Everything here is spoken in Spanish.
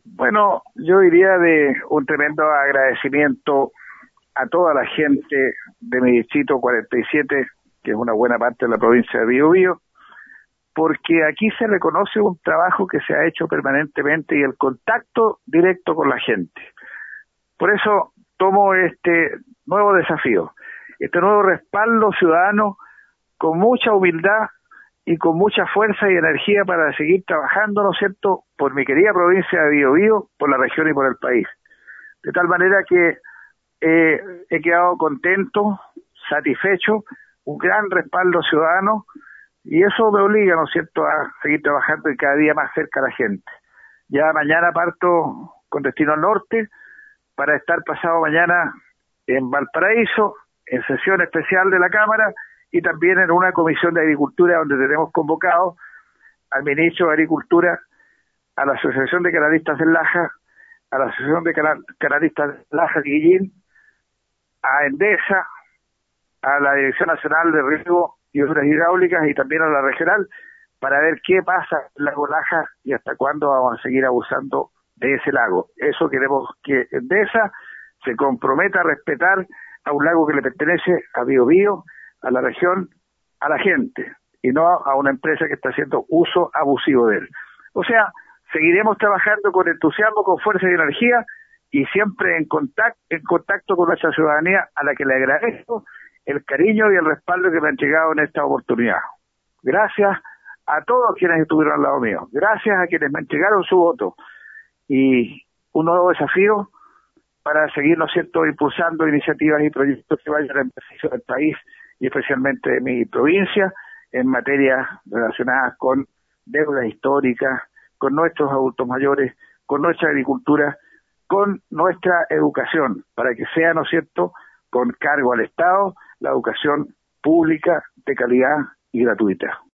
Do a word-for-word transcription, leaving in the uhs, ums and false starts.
Bueno, yo diría de un tremendo agradecimiento a toda la gente de mi distrito cuarenta y siete, que es una buena parte de la provincia de Biobío, porque aquí se reconoce un trabajo que se ha hecho permanentemente y el contacto directo con la gente. Por eso tomo este nuevo desafío, este nuevo respaldo ciudadano con mucha humildad y con mucha fuerza y energía para seguir trabajando, ¿no es cierto?, por mi querida provincia de Biobío, por la región y por el país. De tal manera que eh, he quedado contento, satisfecho, un gran respaldo ciudadano, y eso me obliga, ¿no es cierto?, a seguir trabajando y cada día más cerca a la gente. Ya mañana parto con destino al norte para estar pasado mañana en Valparaíso, en sesión especial de la Cámara, y también en una comisión de agricultura donde tenemos convocado al ministro de Agricultura, a la Asociación de Canaristas del Laja, a la Asociación de Canaristas del Laja Guillín, a Endesa, a la Dirección Nacional de Riego y Obras Hidráulicas y también a la regional, para ver qué pasa en el lago Laja y hasta cuándo vamos a seguir abusando de ese lago. Eso queremos que Endesa se comprometa a respetar a un lago que le pertenece a Biobío, a la región, a la gente, y no a una empresa que está haciendo uso abusivo de él. O sea, seguiremos trabajando con entusiasmo, con fuerza y energía, y siempre en contacto, en contacto con nuestra ciudadanía, a la que le agradezco el cariño y el respaldo que me han llegado en esta oportunidad. Gracias a todos quienes estuvieron al lado mío, gracias a quienes me entregaron su voto, y un nuevo desafío para seguir, ¿no es cierto?, impulsando iniciativas y proyectos que vayan en beneficio del país y especialmente de mi provincia en materias relacionadas con deudas históricas, con nuestros adultos mayores, con nuestra agricultura, con nuestra educación, para que sea, ¿no es cierto?, con cargo al Estado, la educación pública de calidad y gratuita.